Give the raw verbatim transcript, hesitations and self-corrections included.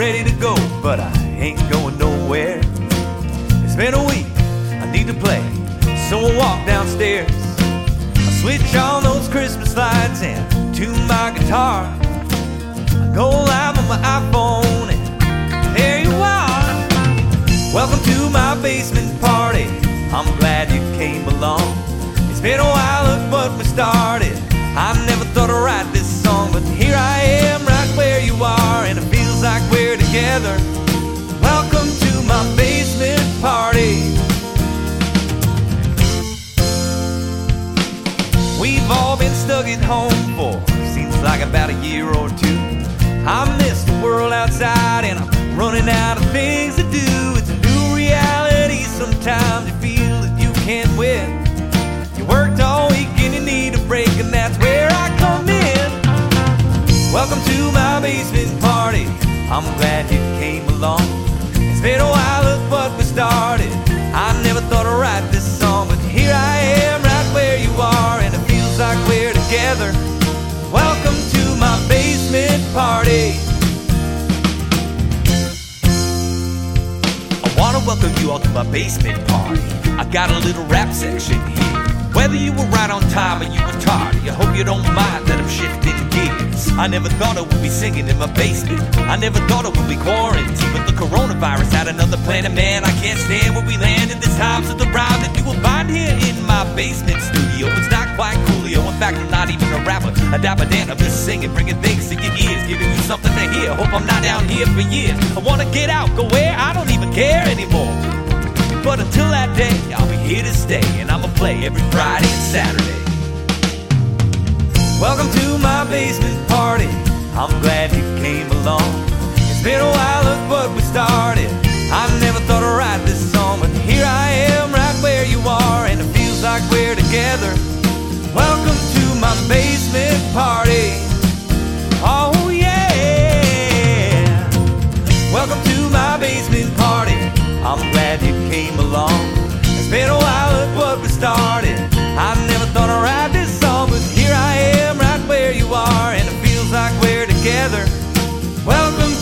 ready to go, but I ain't going nowhere. It's been a week, I need to play, so I walk downstairs. I switch on those Christmas lights and tune my guitar. I go live on my iPhone and there you are. Welcome to my basement party, I'm glad you came along. It's been a while, look what we started. I never thought I'd write this song, but here I am right where you are, and it feels like we're together. Welcome to my basement party. We've all been stuck at home for seems like about a year or two. I miss the world outside and I'm running out of things to do. It's a new reality, sometimes you feel that you can't win. You worked all week and you need a break, and that's where I come in. Welcome to my basement party, I'm glad you came along. It's been a while, look what we started. I never thought I'd write this song, but here I am right where you are, and it feels like we're together. Welcome to my basement party. I wanna welcome you all to my basement party. I got a little rap section here. Whether you were right on time or you were tardy, I hope you don't mind that I'm shifting gears. I never thought I would be singing in my basement. I never thought it would be quarantine, but the coronavirus had another planet, man. I can't stand where we landed. This times of the rhyme that you will find here in my basement studio. It's not quite coolio. In fact, I'm not even a rapper. A dapper Dan, I'm just singing, bringing things to your ears, giving you something to hear. Hope I'm not down here for years. I wanna get out, go where? I don't even care anymore. But until that day, I'll be here to stay, and I'ma play every Friday and Saturday. Welcome to my basement party, I'm glad you came along. It's been a while, look what we started. I never thought I'd write this song, but here I am right where you are, and it feels like we're together. Welcome to my basement party. Oh yeah. Welcome to my basement party, I'm glad you came along. It's been a while, look what we started. I never thought I'd write this song, but here I am right where you are, and it feels like we're together. Welcome